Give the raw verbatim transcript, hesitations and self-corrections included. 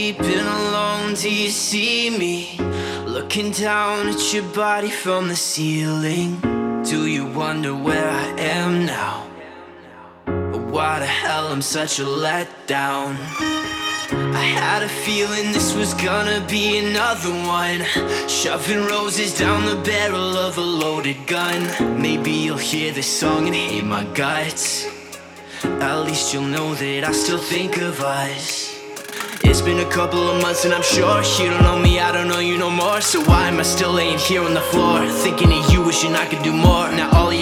sleeping alone till you see me looking down at your body from the ceiling. Do you wonder where I am now? Or why the hell I'm such a letdown? I had a feeling this was gonna be another one, shoving roses down the barrel of a loaded gun. Maybe you'll hear this song and hate my guts. At least you'll know that I still think of us. It's been a couple of months and I'm sure you don't know me, I don't know you no more. So why am I still laying here on the floor, thinking of you, wishing I could do more? Now all you